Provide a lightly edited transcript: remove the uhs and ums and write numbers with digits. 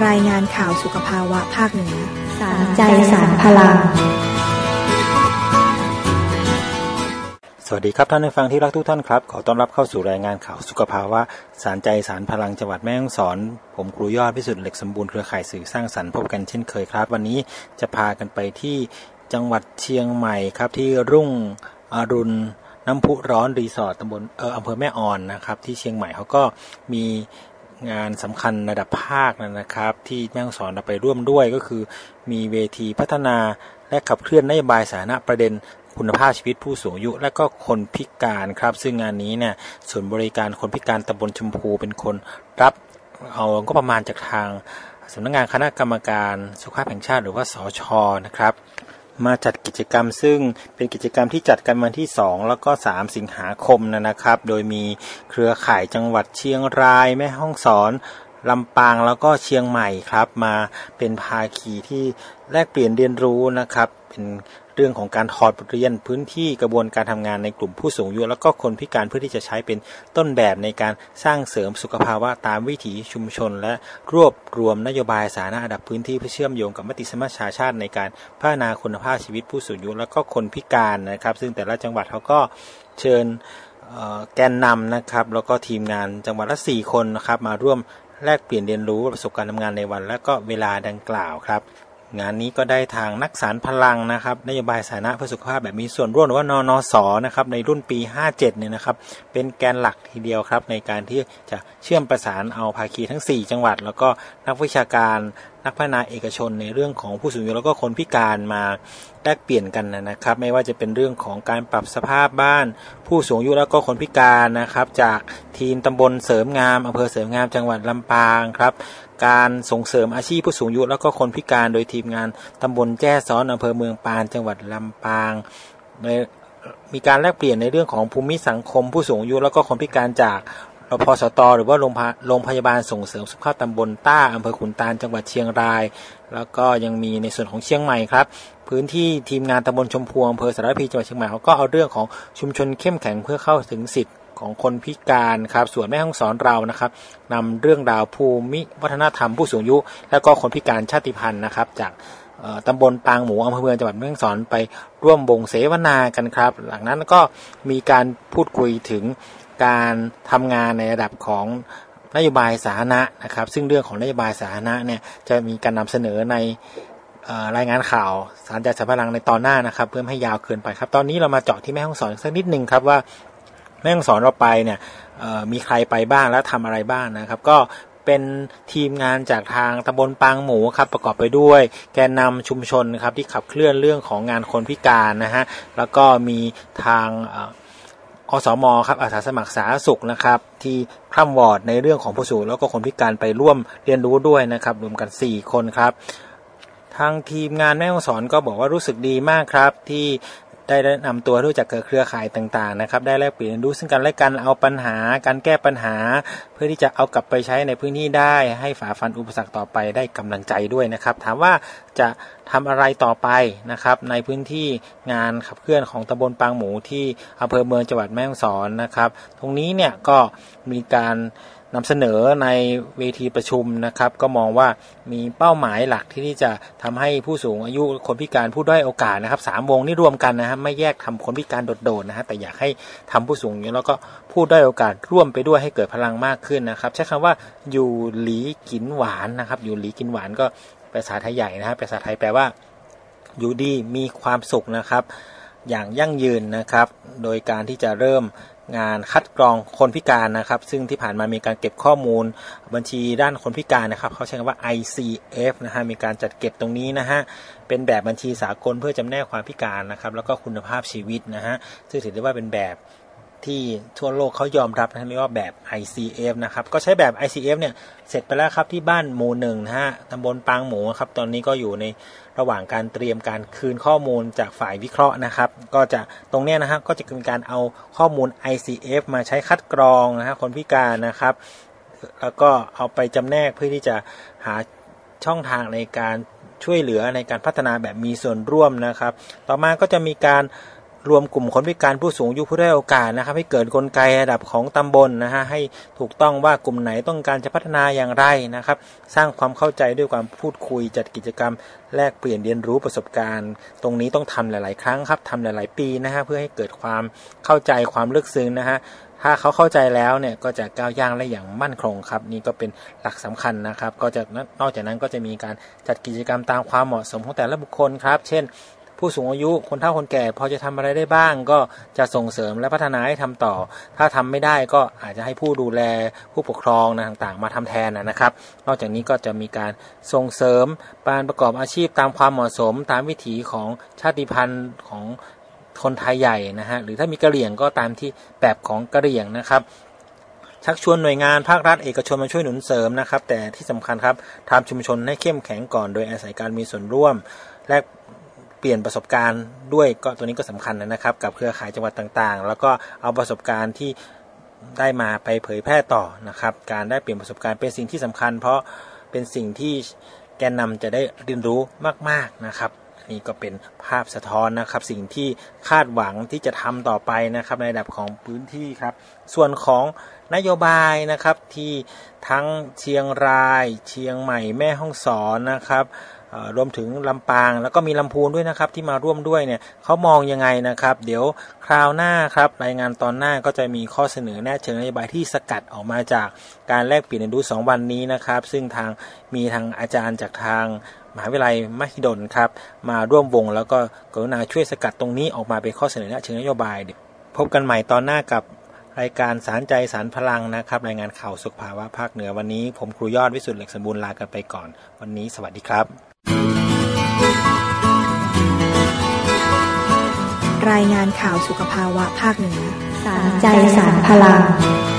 รายงานข่าวสุขภาวะภาคเหนือสารใจสารพลังสวัสดีครับท่านผู้ฟังที่รักทุกท่านครับขอต้อนรับเข้าสู่รายงานข่าวสุขภาวะสารใจสารพลังจังหวัดแม่ฮ่องสอนผมครูยอดพิสุทธิ์เหล็กสมบูรณ์เครือข่ายสื่อสร้างสรรค์พบกันเช่นเคยครับวันนี้จะพากันไปที่จังหวัดเชียงใหม่ครับที่รุ่งอรุณน้ำพุร้อนรีสอร์ทตำบลอำเภอแม่ออนนะครับที่เชียงใหม่เขาก็มีงานสำคัญระดับภาคนะครับที่แม่ฮ่องสอนเราไปร่วมด้วยก็คือมีเวทีพัฒนาและขับเคลื่อนนโยบายสาธารณะประเด็นคุณภาพชีวิตผู้สูงอายุและก็คนพิการครับซึ่งงานนี้เนี่ยศูนย์บริการคนพิการตำบลชมพูเป็นคนรับเอาก็ประมาณจากทางสำนักงานคณะกรรมการสุขภาพแห่งชาติหรือว่าสช.นะครับมาจัดกิจกรรมซึ่งเป็นกิจกรรมที่จัดกันวันที่2แล้วก็3สิงหาคมนะครับโดยมีเครือข่ายจังหวัดเชียงรายแม่ฮ่องสอนลำปางแล้วก็เชียงใหม่ครับมาเป็นภาคีที่แลกเปลี่ยนเรียนรู้นะครับเป็นเรื่องของการถอดบทเรียนพื้นที่กระบวนการทำงานในกลุ่มผู้สูงอายุแล้วก็คนพิการเพื่อที่จะใช้เป็นต้นแบบในการสร้างเสริมสุขภาวะตามวิถีชุมชนและรวบรวมนโยบายสาธารณะระดับพื้นที่เพื่อเชื่อมโยงกับมติสมัชชาติในการพัฒนาคุณภาพชีวิตผู้สูงอายุแล้วก็คนพิการนะครับซึ่งแต่ละจังหวัดเขาก็เชิญแกนนำนะครับแล้วก็ทีมงานจังหวัดละ4คนนะครับมาร่วมแลกเปลี่ยนเรียนรู้ประสบการณ์ทำงานในวันและก็เวลาดังกล่าวครับงานนี้ก็ได้ทางนักสารพลังนะครับนโยบายสาธารณะเพื่อสุขภาพแบบมีส่วนร่วมหรือว่านนส.นะครับในรุ่นปี57เนี่ยนะครับเป็นแกนหลักทีเดียวครับในการที่จะเชื่อมประสานเอาภาคีทั้ง4จังหวัดแล้วก็นักวิชาการนักพัฒนาเอกชนในเรื่องของผู้สูงอายุแล้วก็คนพิการมาแลกเปลี่ยนกันนะครับไม่ว่าจะเป็นเรื่องของการปรับสภาพบ้านผู้สูงอายุแล้วก็คนพิการนะครับจากทีมตำบลเสริมงามอำเภอเสริมงามจังหวัดลำปางครับการส่งเสริมอาชีพผู้สูงอายุแล้วก็คนพิการโดยทีมงานตำบลแจ้ซ้อนอำเภอเมืองปานจังหวัดลำปางมีการแลกเปลี่ยนในเรื่องของภูมิสังคมผู้สูงอายุแล้วก็คนพิการจากรพสต.หรือว่าโรงพยาบาลส่งเสริมสุขภาพตำบลต้าอำเภอขุนตาลจังหวัดเชียงรายแล้วก็ยังมีในส่วนของเชียงใหม่ครับพื้นที่ทีมงานตำบลชมพูอำเภอสารพีจังหวัดเชียงใหม่เขาก็เอาเรื่องของชุมชนเข้มแข็งเพื่อเข้าถึงสิทธิของคนพิการครับส่วนแม่ฮ่องสอนเรานะครับนำเรื่องราวภูมิวัฒนธรรมผู้สูงอายุและก็คนพิการชาติพันธุ์นะครับจากตำบลปางหมูอำเภอเมืองจังหวัดแม่ฮ่องสอนไปร่วมวงเสวนากันครับหลังนั้นก็มีการพูดคุยถึงการทำงานในระดับของนโยบายสาธารณะนะครับซึ่งเรื่องของนโยบายสาธารณะเนี่ยจะมีการนำเสนอในรายงานข่าวสารใจสารพลังในตอนหน้านะครับเพื่อไม่ให้ยาวเกินไปครับตอนนี้เรามาเจาะที่แม่ฮ่องสอนสักนิดนึงครับว่าแม่ฮ่องสอนเราไปเนี่ยมีใครไปบ้างและทำอะไรบ้างนะครับก็เป็นทีมงานจากทางตำบลปางหมูครับประกอบไปด้วยแกนนำชุมชนครับที่ขับเคลื่อนเรื่องของงานคนพิการนะฮะแล้วก็มีทางอสม.ครับอาสาสมัครสาธารณสุขนะครับที่คร่ำวอร์ดในเรื่องของผู้สูงแล้วก็คนพิการไปร่วมเรียนรู้ด้วยนะครับรวมกัน4คนครับทางทีมงานแม่ฮ่องสอนก็บอกว่ารู้สึกดีมากครับที่ได้นำตัวรู้จักเครือข่ายต่างๆนะครับได้แลกเปลี่ยนรู้ซึ่งกันและกันเอาปัญหาการแก้ปัญหาเพื่อที่จะเอากลับไปใช้ในพื้นที่ได้ให้ฝ่าฟันอุปสรรคต่อไปได้กำลังใจด้วยนะครับถามว่าจะทำอะไรต่อไปนะครับในพื้นที่งานขับเคลื่อนของตำบลปางหมูที่อำเภอเมืองจังหวัดแม่ฮ่องสอนนะครับตรงนี้เนี่ยก็มีการนำเสนอในเวทีประชุมนะครับก็มองว่ามีเป้าหมายหลักที่จะทำให้ผู้สูงอายุคนพิการผู้ด้อยโอกาสนะครับ3วงนี่รวมกันนะครับไม่แยกทำคนพิการโดดๆนะฮะแต่อยากให้ทำผู้สูงอายุแล้วก็ผู้ด้อยโอกาสร่วมไปด้วยให้เกิดพลังมากขึ้นนะครับใช้คำว่าอยู่หลีกินหวานนะครับอยู่หลีกินหวานก็ภาษาไทยใหญ่นะครับภาษาไทยแปลว่าอยู่ดีมีความสุขนะครับอย่างยั่งยืนนะครับโดยการที่จะเริ่มงานคัดกรองคนพิการนะครับซึ่งที่ผ่านมามีการเก็บข้อมูลบัญชีด้านคนพิการนะครับเขาใช้คำว่า ICF นะฮะมีการจัดเก็บตรงนี้นะฮะเป็นแบบบัญชีสากลเพื่อจำแนกความพิการนะครับแล้วก็คุณภาพชีวิตนะฮะซึ่งถือได้ว่าเป็นแบบที่ทั่วโลกเขายอมรับนะเรียกว่าแบบ ICF นะครับก็ใช้แบบ ICF เนี่ยเสร็จไปแล้วครับที่บ้านหมู่1นะฮะตำบลปางหมูครับตอนนี้ก็อยู่ในระหว่างการเตรียมการคืนข้อมูลจากฝ่ายวิเคราะห์นะครับก็จะตรงเนี้ยนะฮะก็จะเป็นการเอาข้อมูล ICF มาใช้คัดกรองนะฮะคนพิการนะครับแล้วก็เอาไปจำแนกเพื่อที่จะหาช่องทางในการช่วยเหลือในการพัฒนาแบบมีส่วนร่วมนะครับต่อมาก็จะมีการรวมกลุ่มคนพิการผู้สูงอายุผู้ด้อยโอกาสนะครับให้เกิดกลไกระดับของตำบลนะฮะให้ถูกต้องว่ากลุ่มไหนต้องการจะพัฒนาอย่างไรนะครับสร้างความเข้าใจด้วยความพูดคุยจัดกิจกรรมแลกเปลี่ยนเรียนรู้ประสบการณ์ตรงนี้ต้องทำหลายๆครั้งครับทำหลายๆปีนะฮะเพื่อให้เกิดความเข้าใจความลึกซึ้งนะฮะถ้าเขาเข้าใจแล้วเนี่ยก็จะก้าวย่างได้อย่างมั่นคงครับนี่ก็เป็นหลักสำคัญนะครับก็จะนอกจากนั้นก็จะมีการจัดกิจกรรมตามความเหมาะสมของแต่ละบุคคลครับเช่นผู้สูงอายุคนเฒ่าคนแก่พอจะทำอะไรได้บ้างก็จะส่งเสริมและพัฒนาให้ทำต่อถ้าทำไม่ได้ก็อาจจะให้ผู้ดูแลผู้ปกครองต่างๆมาทำแทนนะครับนอกจากนี้ก็จะมีการส่งเสริมการประกอบอาชีพตามความเหมาะสมตามวิถีของชาติพันธุ์ของคนไทยใหญ่นะฮะหรือถ้ามีกะเหรี่ยงก็ตามที่แบบของกะเหรี่ยงนะครับชักชวนหน่วยงานภาครัฐเอกชนมาช่วยหนุนเสริมนะครับแต่ที่สำคัญครับทำชุมชนให้เข้มแข็งก่อนโดยอาศัยการมีส่วนร่วมและเปลี่ยนประสบการณ์ด้วยก็ตัวนี้ก็สำคัญนะครับกับเครือข่ายจังหวัดต่างๆแล้วก็เอาประสบการณ์ที่ได้มาไปเผยแพร่ต่อนะครับการได้เปลี่ยนประสบการณ์เป็นสิ่งที่สำคัญเพราะเป็นสิ่งที่แกนนำจะได้เรียนรู้มากๆนะครับนี่ก็เป็นภาพสะท้อนนะครับสิ่งที่คาดหวังที่จะทำต่อไปนะครับในระดับของพื้นที่ครับส่วนของนโยบายนะครับที่ทั้งเชียงรายเชียงใหม่แม่ฮ่องสอนนะครับรวมถึงลำปางแล้วก็มีลำพูนด้วยนะครับที่มาร่วมด้วยเนี่ยเขามองยังไงนะครับเดี๋ยวคราวหน้าครับรายงานตอนหน้าก็จะมีข้อเสนอแนะเชิงนโยบายที่สกัดออกมาจากการแลกเปลี่ยนเรียนรู้2วันนี้นะครับซึ่งมีทางอาจารย์จากทางมหาวิทยาลัยมหิดลครับมาร่วมวงแล้วก็กรุณาช่วยสกัดตรงนี้ออกมาเป็นข้อเสนอแนะเชิงนโยบายพบกันใหม่ตอนหน้ากับรายการสารใจสารพลังนะครับรายงานข่าวสุขภาวะภาคเหนือวันนี้ผมครูยอดวิสุทธิ์เหล็กสมบูรณ์ลากันไปก่อนวันนี้สวัสดีครับรายงานข่าวสุขภาวะภาคเหนือสารใจสารพลัง